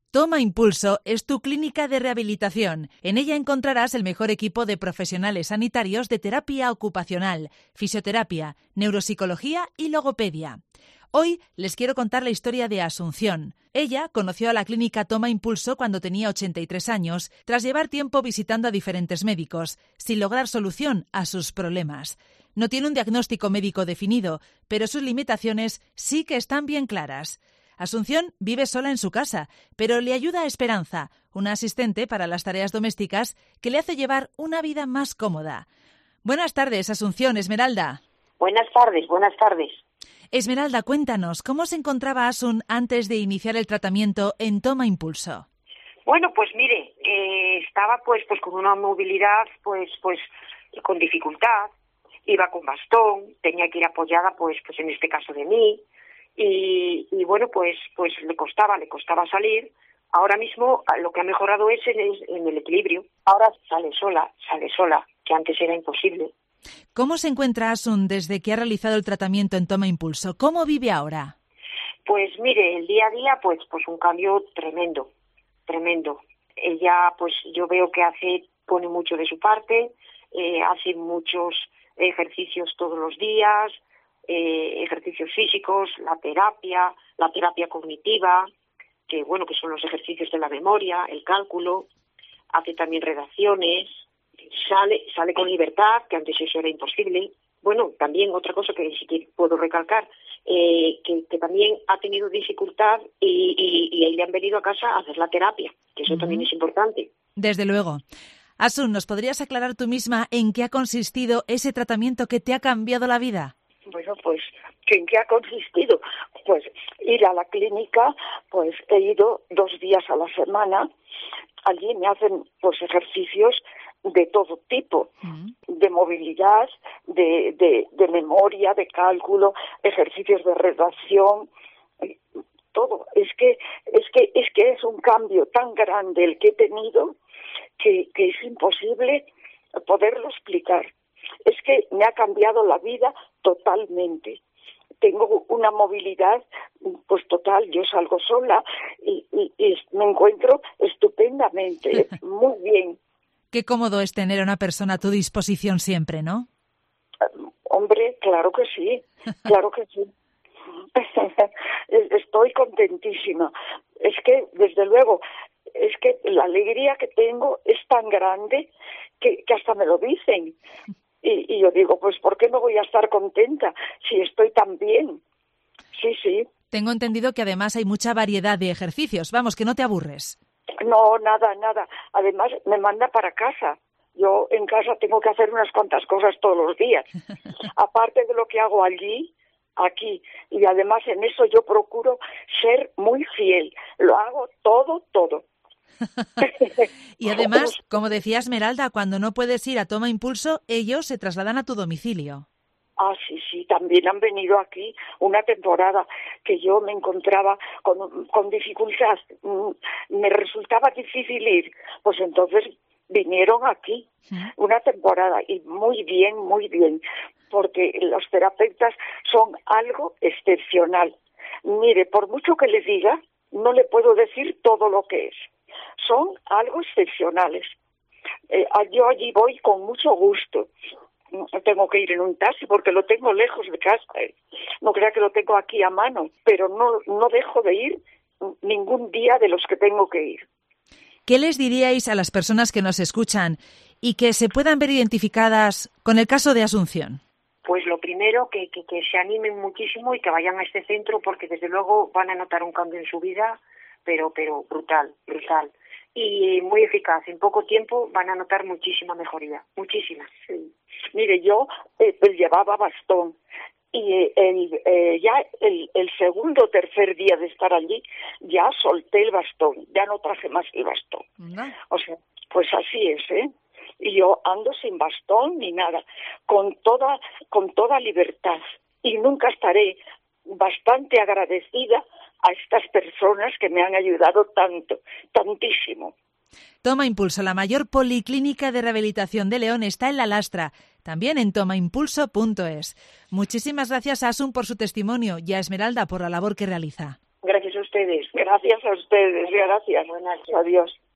Toma Impulso es tu clínica de rehabilitación. En ella encontrarás el mejor equipo de profesionales sanitarios de terapia ocupacional, fisioterapia, neuropsicología y logopedia. Hoy les quiero contar la historia de Asunción. Ella conoció a la clínica Toma Impulso cuando tenía 83 años, tras llevar tiempo visitando a diferentes médicos, sin lograr solución a sus problemas. No tiene un diagnóstico médico definido, pero sus limitaciones sí que están bien claras. Asunción vive sola en su casa, pero le ayuda a Esperanza, una asistente para las tareas domésticas que le hace llevar una vida más cómoda. Buenas tardes, Asunción. Esmeralda. Buenas tardes. Esmeralda, cuéntanos, ¿cómo se encontraba Asun antes de iniciar el tratamiento en Toma Impulso? Bueno, pues mire, estaba pues con una movilidad pues con dificultad, iba con bastón, tenía que ir apoyada pues en este caso de mí. Y bueno, pues le costaba salir. Ahora mismo lo que ha mejorado es en el equilibrio. Ahora sale sola, que antes era imposible. ¿Cómo se encuentra Asun desde que ha realizado el tratamiento en Toma Impulso? ¿Cómo vive ahora? Pues mire, el día a día, pues un cambio tremendo. Ella, pues yo veo que pone mucho de su parte, hace muchos ejercicios todos los días, ejercicios físicos, la terapia cognitiva, que son los ejercicios de la memoria, el cálculo, hace también redacciones, sale con libertad, que antes eso era imposible. Bueno, también otra cosa que sí que puedo recalcar, que también ha tenido dificultad y le han venido a casa a hacer la terapia, que eso también es importante. Desde luego. Asun, ¿nos podrías aclarar tú misma en qué ha consistido ese tratamiento que te ha cambiado la vida? Bueno, pues, ¿en qué ha consistido? Pues ir a la clínica, pues he ido 2 días a la semana. Allí me hacen pues ejercicios de todo tipo, de movilidad, de memoria, de cálculo, ejercicios de redacción, todo. Es que es un cambio tan grande el que he tenido que es imposible poderlo explicar. Es que me ha cambiado la vida totalmente. Tengo una movilidad pues total, yo salgo sola y me encuentro estupendamente, muy bien. Qué cómodo es tener a una persona a tu disposición siempre, ¿no? Hombre, claro que sí. Estoy contentísima. Es que, desde luego, la alegría que tengo es tan grande que hasta me lo dicen. Y yo digo, pues ¿por qué no voy a estar contenta si estoy tan bien? Sí. Tengo entendido que además hay mucha variedad de ejercicios. Vamos, que no te aburres. No, nada. Además, me manda para casa. Yo en casa tengo que hacer unas cuantas cosas todos los días. Aparte de lo que hago allí, aquí. Y además en eso yo procuro ser muy fiel. Lo hago todo. Y además, como decía Esmeralda, cuando no puedes ir a Toma Impulso, ellos se trasladan a tu domicilio. Ah, sí, también han venido aquí una temporada que yo me encontraba con dificultad. Me resultaba difícil ir, pues entonces vinieron aquí una temporada y muy bien, porque los terapeutas son algo excepcional. Mire, por mucho que le diga, no le puedo decir todo lo que es. Son algo excepcionales. Yo allí voy con mucho gusto. Tengo que ir en un taxi porque lo tengo lejos de casa. No crea que lo tengo aquí a mano, pero no dejo de ir ningún día de los que tengo que ir. ¿Qué les diríais a las personas que nos escuchan y que se puedan ver identificadas con el caso de Asunción? Pues lo primero, que se animen muchísimo y que vayan a este centro porque desde luego van a notar un cambio en su vida, pero brutal. Y muy eficaz. En poco tiempo van a notar muchísima mejoría, muchísima. Sí. Mire, yo llevaba bastón y el segundo o tercer día de estar allí ya solté el bastón, ya no traje más el bastón. O sea, pues así es, ¿eh? Y yo ando sin bastón ni nada, con toda libertad. Y nunca estaré bastante agradecida a estas personas que me han ayudado tantísimo. Toma Impulso, la mayor policlínica de rehabilitación de León, está en La Lastra, también en tomaimpulso.es. Muchísimas gracias a Asun por su testimonio y a Esmeralda por la labor que realiza. Gracias a usted. ustedes. Gracias a ustedes, gracias. Buenas noches. Adiós.